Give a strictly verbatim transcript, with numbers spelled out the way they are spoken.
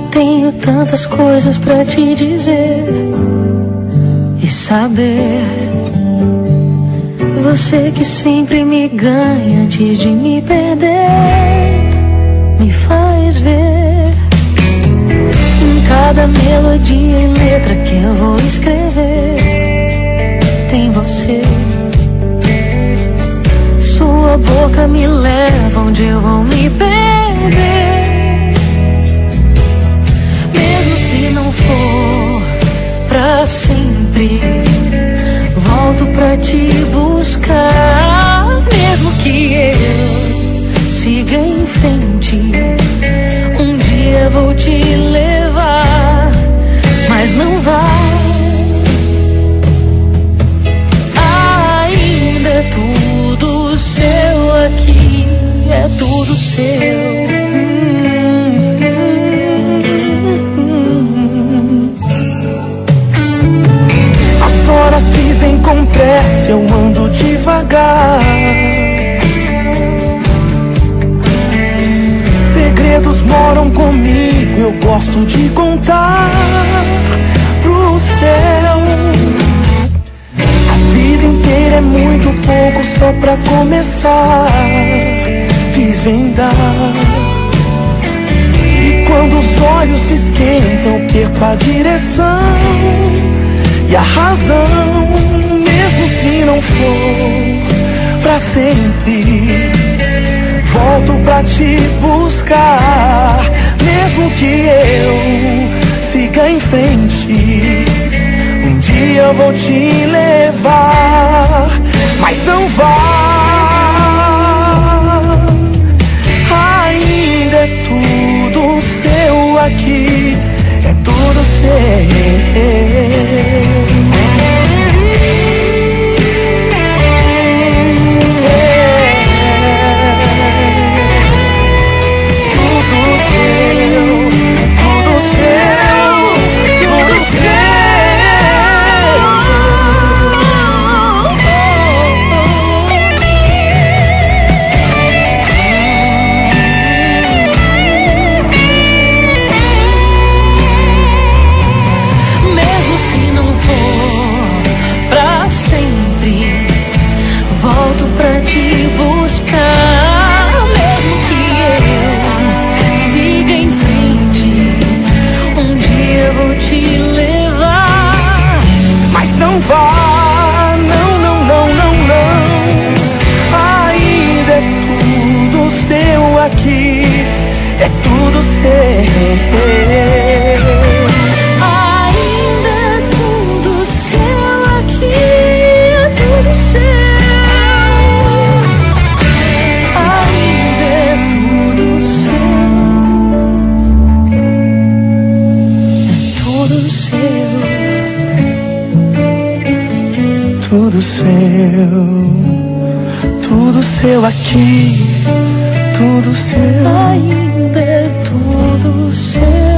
tenho tantas coisas pra te dizer e saber. Você que sempre me ganha antes de me perder, me faz ver em cada melodia e letra que eu vou escrever, tem você. Sua boca me leva onde eu vou me perder. Mesmo se não for pra sempre, volto pra te buscar. Mesmo que eu siga em frente, um dia vou te levar, mas não vai. Ainda é tudo seu aqui, é tudo seu. As horas vivem com pressa, eu ando devagar. Segredos moram comigo, eu gosto de contar pro céu. A vida inteira é muito pouco só pra começar, desvendar. E quando os olhos se esquentam, perco a direção e a razão. Mesmo se não for pra sempre, volto pra te buscar. Mesmo que eu siga em frente, um dia eu vou te levar, mas não vá. Ainda é tudo seu aqui, é tudo seu. Tudo seu, tudo seu aqui, tudo seu. Ainda é tudo seu.